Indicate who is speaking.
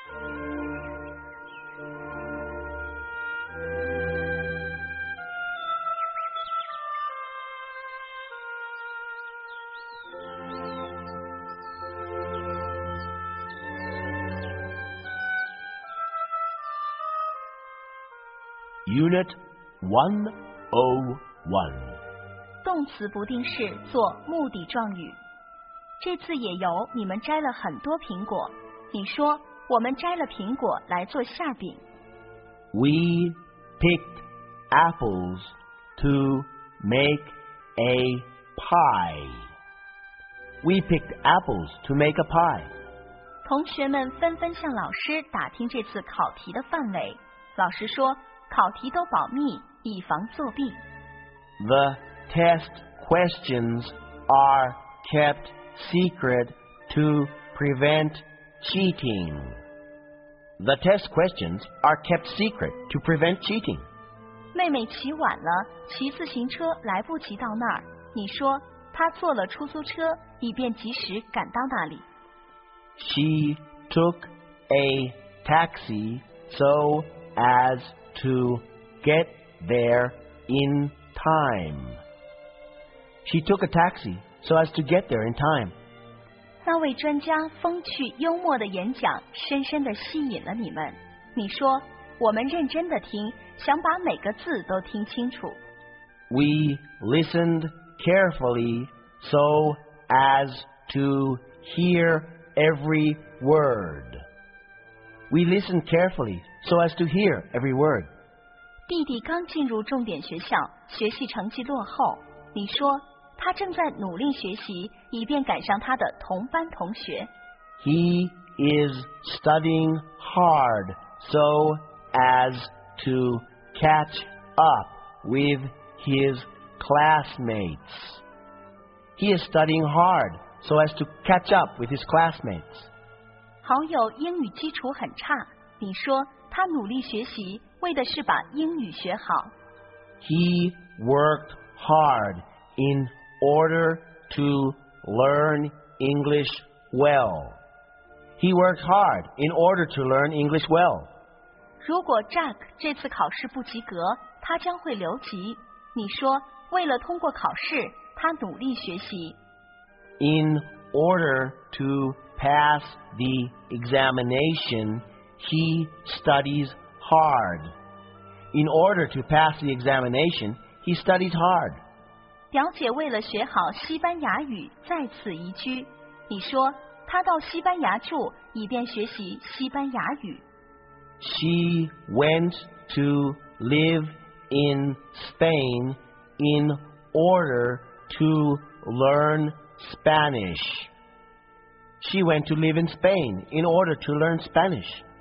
Speaker 1: Unit 101.
Speaker 2: 动词不定式做目的状语。这次野游你们摘了很多苹果，你说我们摘了苹果来做馅饼。
Speaker 1: We picked apples to make a pie. We picked apples to make a pie.
Speaker 2: 同学们纷纷向老师打听这次考题的范围。老师说考题都保密，以防作弊。
Speaker 1: The test questions are kept secret to prevent cheating. The test questions are kept secret to prevent cheating.
Speaker 2: 妹妹起晚了，骑自行车来不及到那儿。你说她坐了出租车，以便及时赶到那里。
Speaker 1: She took a taxi so as to get there in time. She took a taxi so as to get there in time.
Speaker 2: 那位专家风趣幽默的演讲深深地吸引了你们。你说我们认真地听，想把每个字都听清楚。
Speaker 1: We listened carefully so as to hear every word. We listened carefully so as to hear every word.
Speaker 2: 弟弟刚进入重点学校，学习成绩落后。你说他正在努力学习，以便赶上他的同班同学。
Speaker 1: He is studying hard so as to catch up with his classmates. He is studying hard so as to catch up with his classmates.
Speaker 2: 好友英语基础很差，你说他努力学习，为的是把英语学好。
Speaker 1: He worked hard in order to learn English well. He worked hard in order to learn English well.
Speaker 2: 如果 Jack 这次考试不及格，他将会留级。你说为了通过考试，他努力学习。
Speaker 1: In order to pass the examination, he studies hard. In order to pass the examination, he studies hard.
Speaker 2: 表姐为了学好西班牙语在此移居。你说她到西班牙住，以便学习西班牙语。
Speaker 1: She went to live in Spain in order to learn Spanish. She went to live in Spain in order to learn Spanish.